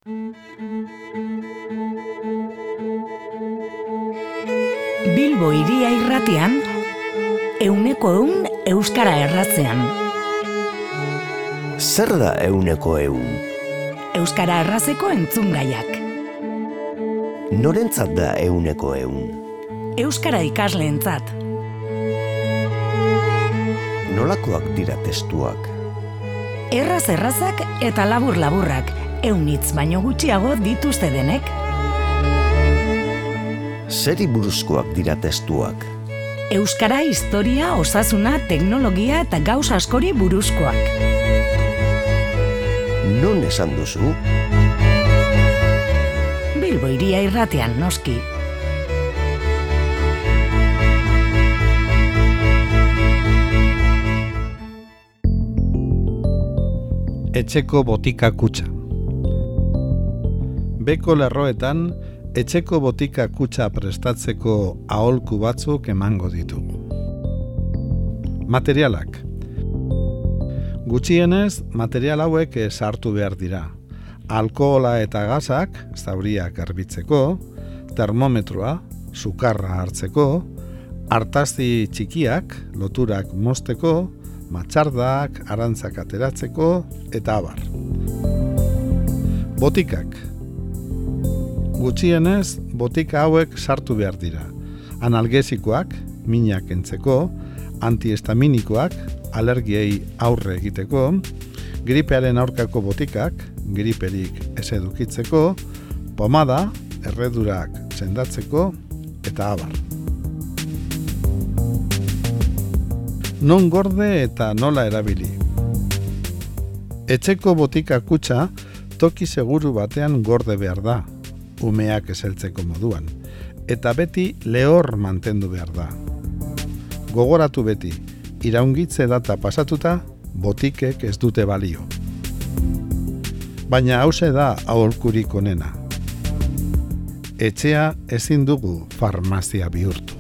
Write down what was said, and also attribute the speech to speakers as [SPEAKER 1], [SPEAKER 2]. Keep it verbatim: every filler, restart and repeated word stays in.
[SPEAKER 1] Bilbo Hiria Irratian, euneko eun euskara erratzean.
[SPEAKER 2] Zer da euneko eun?
[SPEAKER 1] Euskara errazeko entzungaiak.
[SPEAKER 2] Norentzat da euneko eun?
[SPEAKER 1] Euskara ikasleentzat.
[SPEAKER 2] Nolakoak dira testuak?
[SPEAKER 1] Erraz errazak eta labur laburrak, eunitz baino gutxiago dituzte denek.
[SPEAKER 2] Zeri buruzkoak dira testuak?
[SPEAKER 1] Euskara, historia, osasuna, teknologia eta gauz askori buruzkoak.
[SPEAKER 2] Non esan duzu?
[SPEAKER 1] Bilbo Hiria Irratian, noski.
[SPEAKER 3] Etxeko botika kutxa. Beko lerroetan, etxeko botika kutxa prestatzeko aholku batzuk emango ditugu. Materialak. Gutxienez, material hauek sartu behar dira. Alkohola eta gasak, zauriak garbitzeko, termometroa, sukarra hartzeko, artazti txikiak, loturak mozteko, matxardak, arantzak ateratzeko, eta abar. Botikak. Gutxienez, botika hauek sartu behar dira. Analgesikoak, minak entzeko, antihistaminikoak, alergiei aurre egiteko, gripearen aurkako botikak, griperik ez edukitzeko, pomada, erredurak sendatzeko, eta abar. Non gorde eta nola erabili. Etxeko botika kutxa toki seguru batean gorde behar da, umeak eseltzeko moduan, eta beti lehor mantendu behar da. Gogoratu beti, iraungitze data pasatuta, botikek ez dute balio. Baina hauxe da aholkurik onena. Etxea ezin dugu farmazia bihurtu.